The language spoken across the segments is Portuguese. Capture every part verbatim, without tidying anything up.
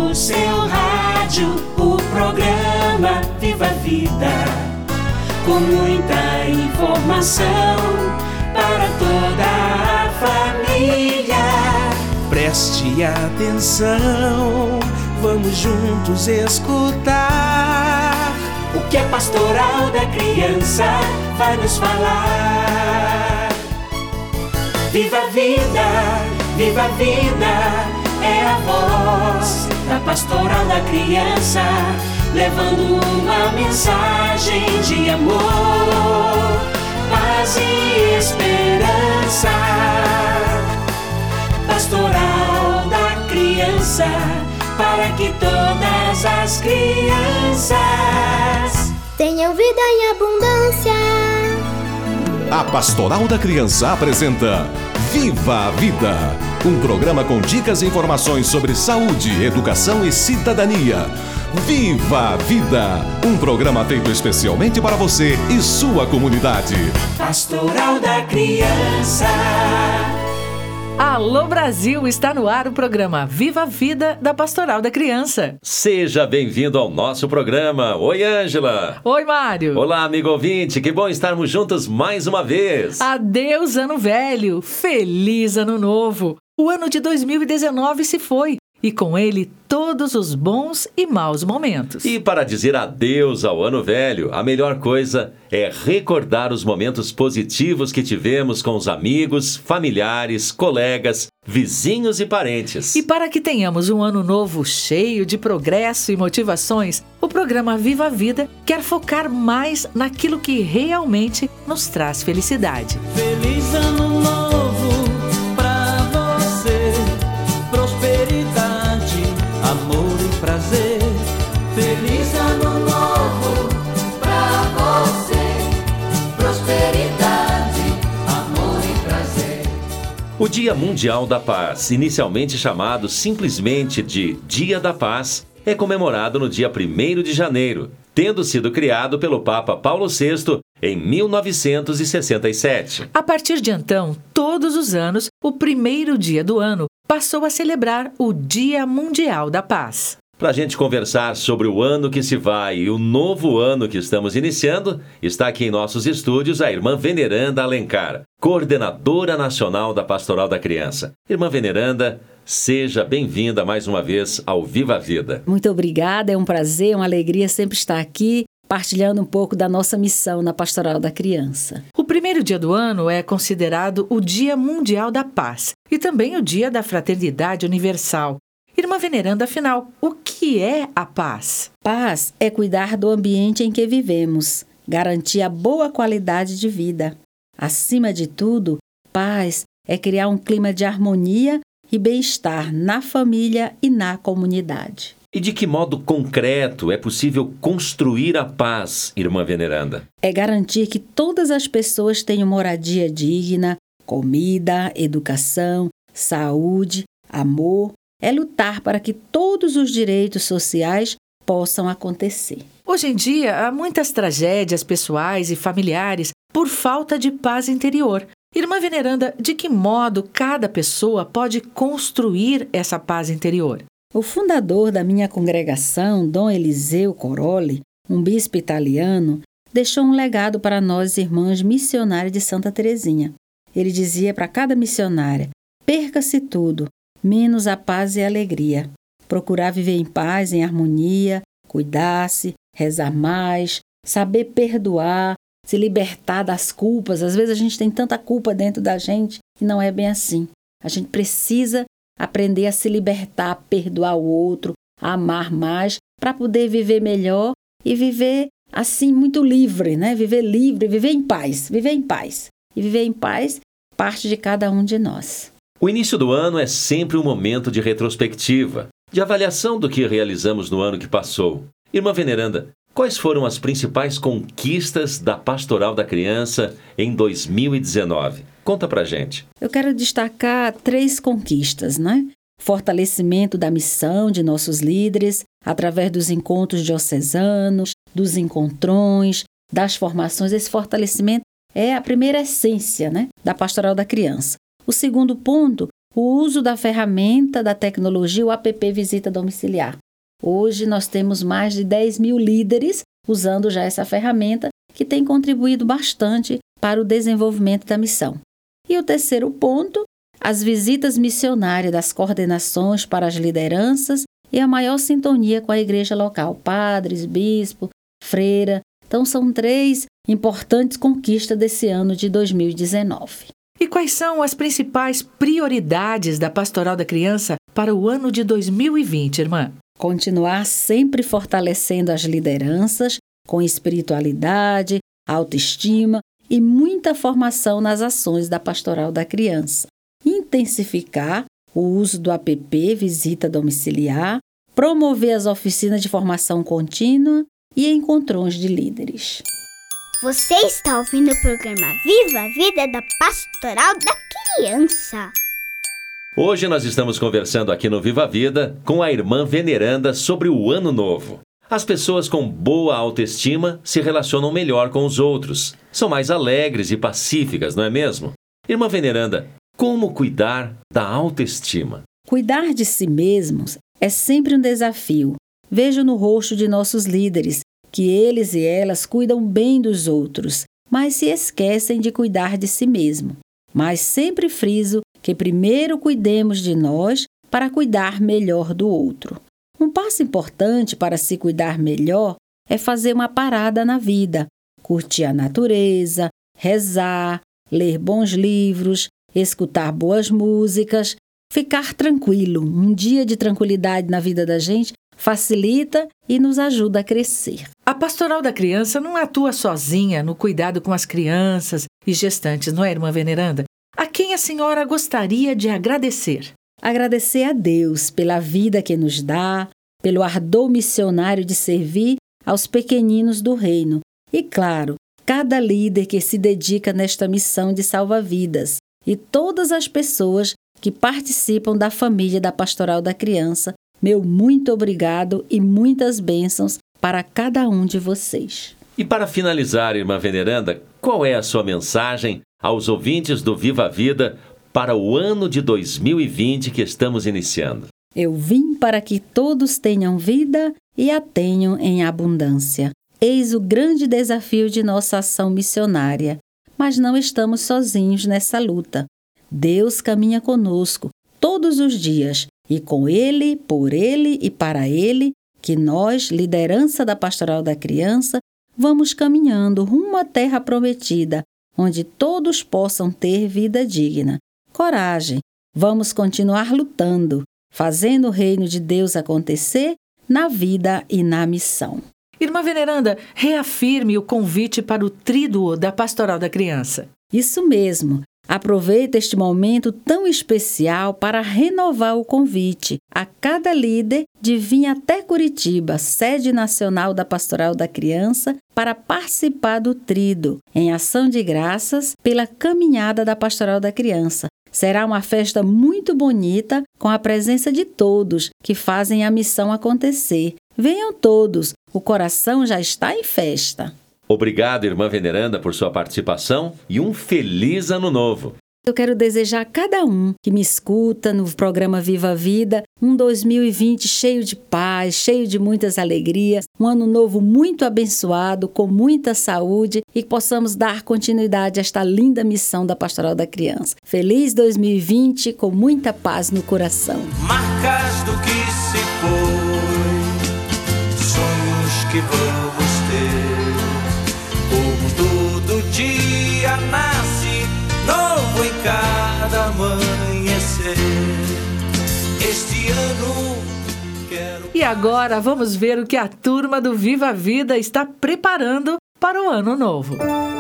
no seu rádio o programa Viva a Vida, com muita informação para toda a família. Preste atenção, vamos juntos escutar o que a Pastoral da Criança vai nos falar. Viva a vida, viva a vida, é a voz da Pastoral da Criança, levando uma mensagem de amor, paz e esperança. Pastoral da Criança, para que todas as crianças tenham vida em abundância. A Pastoral da Criança apresenta Viva a Vida, um programa com dicas e informações sobre saúde, educação e cidadania. Viva a Vida, um programa feito especialmente para você e sua comunidade. Pastoral da Criança. Alô Brasil, está no ar o programa Viva a Vida da Pastoral da Criança. Seja bem-vindo ao nosso programa. Oi, Ângela. Oi, Mário. Olá, amigo ouvinte, que bom estarmos juntos mais uma vez. Adeus, ano velho. Feliz ano novo. O ano de dois mil e dezenove se foi e com ele todos os bons e maus momentos. E para dizer adeus ao ano velho, a melhor coisa é recordar os momentos positivos que tivemos com os amigos, familiares, colegas, vizinhos e parentes. E para que tenhamos um ano novo cheio de progresso e motivações, o programa Viva a Vida quer focar mais naquilo que realmente nos traz felicidade. Feliz ano novo pra você, prosperidade, amor e prazer. Feliz ano novo pra você, prosperidade, amor e prazer. O Dia Mundial da Paz, inicialmente chamado simplesmente de Dia da Paz, é comemorado no dia primeiro de janeiro, tendo sido criado pelo Papa Paulo sexto em mil novecentos e sessenta e sete. A partir de então, todos os anos, o primeiro dia do ano passou a celebrar o Dia Mundial da Paz. Para a gente conversar sobre o ano que se vai e o novo ano que estamos iniciando, está aqui em nossos estúdios a irmã Veneranda Alencar, coordenadora nacional da Pastoral da Criança. Irmã Veneranda, seja bem-vinda mais uma vez ao Viva a Vida. Muito obrigada, é um prazer, uma alegria sempre estar aqui, partilhando um pouco da nossa missão na Pastoral da Criança. O primeiro dia do ano é considerado o Dia Mundial da Paz e também o Dia da Fraternidade Universal. Irmã Veneranda, afinal, o que é a paz? Paz é cuidar do ambiente em que vivemos, garantir a boa qualidade de vida. Acima de tudo, paz é criar um clima de harmonia e bem-estar na família e na comunidade. E de que modo concreto é possível construir a paz, irmã Veneranda? É garantir que todas as pessoas tenham moradia digna, comida, educação, saúde, amor. É lutar para que todos os direitos sociais possam acontecer. Hoje em dia, há muitas tragédias pessoais e familiares por falta de paz interior. Irmã Veneranda, de que modo cada pessoa pode construir essa paz interior? O fundador da minha congregação, Dom Eliseu Coroli, um bispo italiano, deixou um legado para nós irmãs missionárias de Santa Teresinha. Ele dizia para cada missionária: perca-se tudo, menos a paz e a alegria. Procurar viver em paz, em harmonia, cuidar-se, rezar mais, saber perdoar, se libertar das culpas. Às vezes a gente tem tanta culpa dentro da gente e não é bem assim. A gente precisa aprender a se libertar, a perdoar o outro, a amar mais, para poder viver melhor e viver assim muito livre, né? Viver livre, viver em paz, viver em paz. E viver em paz parte de cada um de nós. O início do ano é sempre um momento de retrospectiva, de avaliação do que realizamos no ano que passou. Irmã Veneranda, quais foram as principais conquistas da Pastoral da Criança em dois mil e dezenove? Conta pra gente. Eu quero destacar três conquistas, né? Fortalecimento da missão de nossos líderes, através dos encontros diocesanos, dos encontrões, das formações. Esse fortalecimento é a primeira essência, né, da Pastoral da Criança. O segundo ponto o uso da ferramenta da tecnologia, o app Visita Domiciliar. Hoje nós temos mais de dez mil líderes usando já essa ferramenta, que tem contribuído bastante para o desenvolvimento da missão. E o terceiro ponto, as visitas missionárias das coordenações para as lideranças e a maior sintonia com a igreja local, padres, bispo, freira. Então são três importantes conquistas desse ano de dois mil e dezenove. E quais são as principais prioridades da Pastoral da Criança para o ano de dois mil e vinte, irmã? Continuar sempre fortalecendo as lideranças com espiritualidade, autoestima e muita formação nas ações da Pastoral da Criança. Intensificar o uso do app Visita Domiciliar, promover as oficinas de formação contínua e encontrões de líderes. Você está ouvindo o programa Viva a Vida da Pastoral da Criança. Hoje nós estamos conversando aqui no Viva a Vida com a irmã veneranda sobre o Ano Novo. As pessoas com boa autoestima se relacionam melhor com os outros. São mais alegres e pacíficas, não é mesmo? Irmã veneranda, como cuidar da autoestima? Cuidar de si mesmos é sempre um desafio. Vejo no rosto de nossos líderes que eles e elas cuidam bem dos outros, mas se esquecem de cuidar de si mesmo. Mas sempre friso que primeiro cuidemos de nós para cuidar melhor do outro. Um passo importante para se cuidar melhor é fazer uma parada na vida, curtir a natureza, rezar, ler bons livros, escutar boas músicas, ficar tranquilo. Um dia de tranquilidade na vida da gente facilita e nos ajuda a crescer. A Pastoral da Criança não atua sozinha no cuidado com as crianças e gestantes, não é, irmã veneranda? A quem a senhora gostaria de agradecer? Agradecer a Deus pela vida que nos dá, pelo ardor missionário de servir aos pequeninos do reino. E, claro, cada líder que se dedica nesta missão de salva-vidas e todas as pessoas que participam da família da Pastoral da Criança. Meu muito obrigado e muitas bênçãos para cada um de vocês. E para finalizar, irmã veneranda, qual é a sua mensagem aos ouvintes do Viva a Vida para o ano de dois mil e vinte que estamos iniciando? Eu vim para que todos tenham vida e a tenham em abundância. Eis o grande desafio de nossa ação missionária, mas não estamos sozinhos nessa luta. Deus caminha conosco todos os dias e com Ele, por Ele e para Ele, que nós, liderança da Pastoral da Criança, vamos caminhando rumo à terra prometida, onde todos possam ter vida digna. Coragem, vamos continuar lutando, fazendo o reino de Deus acontecer na vida e na missão. Irmã veneranda, reafirme o convite para o tríduo da Pastoral da Criança. Isso mesmo. Aproveita este momento tão especial para renovar o convite a cada líder de vir até Curitiba, sede nacional da Pastoral da Criança, para participar do tríduo, em ação de graças pela caminhada da Pastoral da Criança. Será uma festa muito bonita, com a presença de todos que fazem a missão acontecer. Venham todos, o coração já está em festa. Obrigado, irmã veneranda, por sua participação e um feliz ano novo. Eu quero desejar a cada um que me escuta no programa Viva a Vida um dois mil e vinte cheio de paz, cheio de muitas alegrias, um ano novo muito abençoado, com muita saúde e que possamos dar continuidade a esta linda missão da Pastoral da Criança. Feliz dois mil e vinte com muita paz no coração. Marcas do que se foi, sonhos que vamos ter. Todo dia nasce novo em cada amanhecer. Este ano quero... E agora vamos ver o que a turma do Viva a Vida está preparando para o ano novo.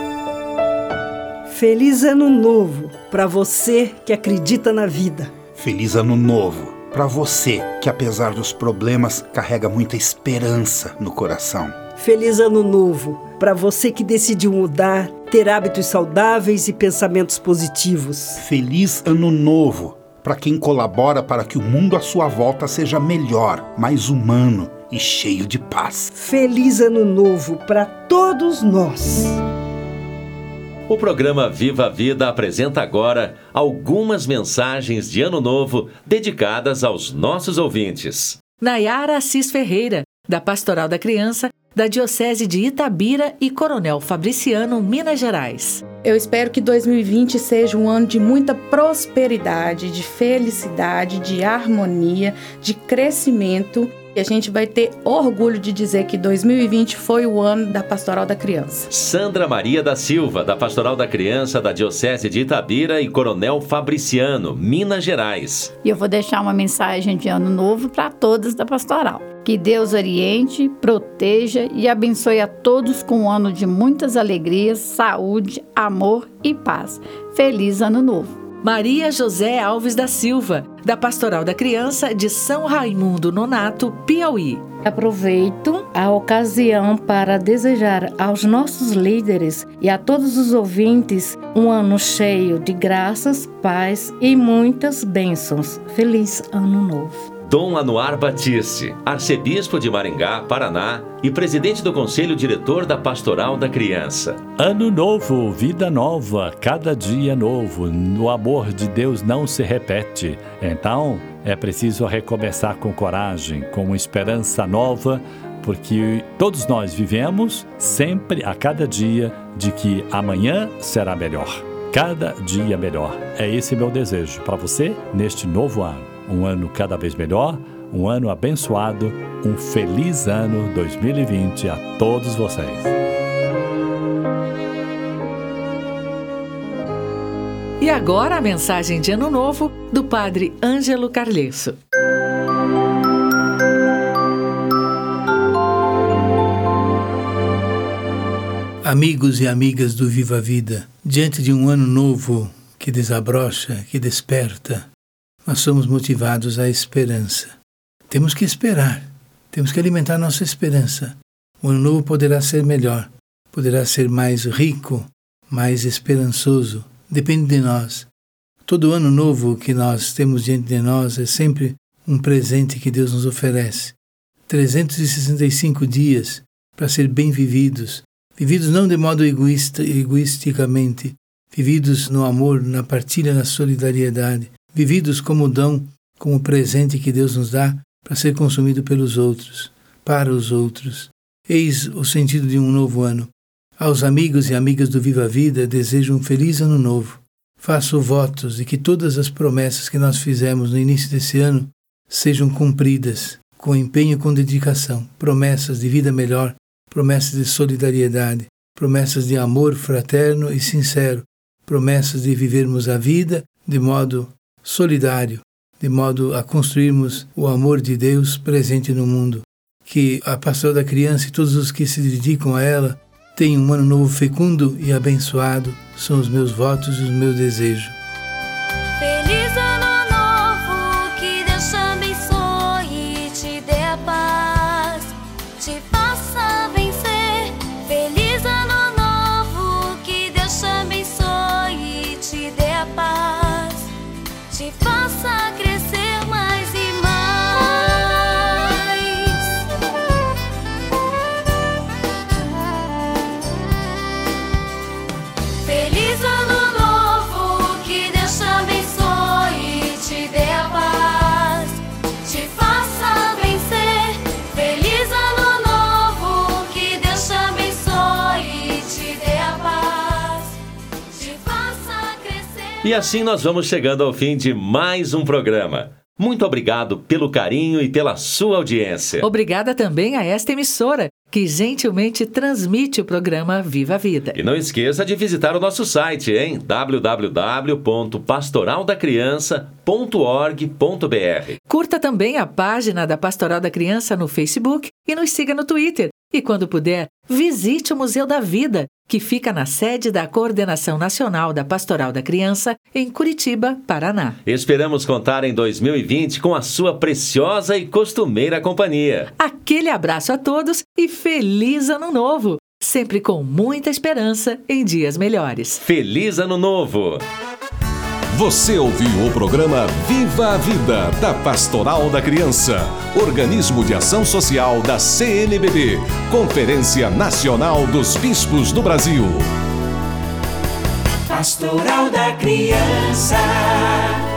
Feliz ano novo para você que acredita na vida. Feliz ano novo para você que, apesar dos problemas, carrega muita esperança no coração. Feliz ano novo para você que decidiu mudar, ter hábitos saudáveis e pensamentos positivos. Feliz ano novo para quem colabora para que o mundo à sua volta seja melhor, mais humano e cheio de paz. Feliz ano novo para todos nós. O programa Viva a Vida apresenta agora algumas mensagens de Ano Novo dedicadas aos nossos ouvintes. Nayara Assis Ferreira, da Pastoral da Criança, da Diocese de Itabira e Coronel Fabriciano, Minas Gerais. Eu espero que dois mil e vinte seja um ano de muita prosperidade, de felicidade, de harmonia, de crescimento. E a gente vai ter orgulho de dizer que dois mil e vinte foi o ano da Pastoral da Criança. Sandra Maria da Silva, da Pastoral da Criança, da Diocese de Itabira e Coronel Fabriciano, Minas Gerais. E eu vou deixar uma mensagem de Ano Novo para todos da Pastoral. Que Deus oriente, proteja e abençoe a todos com um ano de muitas alegrias, saúde, amor e paz. Feliz Ano Novo! Maria José Alves da Silva, da Pastoral da Criança de São Raimundo Nonato, Piauí. Aproveito a ocasião para desejar aos nossos líderes e a todos os ouvintes um ano cheio de graças, paz e muitas bênçãos. Feliz Ano Novo! Dom Anuar Batiste, arcebispo de Maringá, Paraná e presidente do Conselho Diretor da Pastoral da Criança. Ano novo, vida nova, cada dia novo. O amor de Deus não se repete. Então, é preciso recomeçar com coragem, com esperança nova, porque todos nós vivemos sempre, a cada dia, de que amanhã será melhor. Cada dia melhor. É esse meu desejo para você neste novo ano. Um ano cada vez melhor, um ano abençoado, um feliz ano dois mil e vinte a todos vocês. E agora a mensagem de Ano Novo do Padre Ângelo Carlesso. Amigos e amigas do Viva a Vida, diante de um ano novo que desabrocha, que desperta, nós somos motivados à esperança. Temos que esperar, temos que alimentar nossa esperança. O ano novo poderá ser melhor, poderá ser mais rico, mais esperançoso. Depende de nós. Todo ano novo que nós temos diante de nós é sempre um presente que Deus nos oferece. trezentos e sessenta e cinco dias para ser bem vividos, vividos não de modo egoísta, egoisticamente, vividos no amor, na partilha, na solidariedade, vividos como dom, como presente que Deus nos dá para ser consumido pelos outros, para os outros. Eis o sentido de um novo ano. Aos amigos e amigas do Viva a Vida, desejo um feliz ano novo. Faço votos de que todas as promessas que nós fizemos no início desse ano sejam cumpridas com empenho e com dedicação. Promessas de vida melhor, promessas de solidariedade, promessas de amor fraterno e sincero, promessas de vivermos a vida de modo solidário, de modo a construirmos o amor de Deus presente no mundo. Que a Pastoral da Criança e todos os que se dedicam a ela tenham um ano novo fecundo e abençoado. São os meus votos e os meus desejos. Feliz ano novo, que Deus te abençoe e te dê a paz, te faça vencer. Feliz ano novo, que Deus te abençoe e te dê a paz, te faça crescer mais e mais. Feliz ano novo, que Deus te abençoe e te dê a paz, te faça vencer. Feliz ano novo, que Deus te abençoe e te dê a paz, te faça crescer. E assim nós vamos chegando ao fim de mais um programa. Muito obrigado pelo carinho e pela sua audiência. Obrigada também a esta emissora, que gentilmente transmite o programa Viva a Vida. E não esqueça de visitar o nosso site em w w w ponto pastoral da criança ponto org ponto b r. Curta também a página da Pastoral da Criança no Facebook e nos siga no Twitter. E quando puder, visite o Museu da Vida, que fica na sede da Coordenação Nacional da Pastoral da Criança, em Curitiba, Paraná. Esperamos contar em dois mil e vinte com a sua preciosa e costumeira companhia. Aquele abraço a todos e feliz Ano Novo! Sempre com muita esperança em dias melhores. Feliz Ano Novo! Você ouviu o programa Viva a Vida, da Pastoral da Criança, organismo de ação social da C N B B, Conferência Nacional dos Bispos do Brasil. Pastoral da Criança.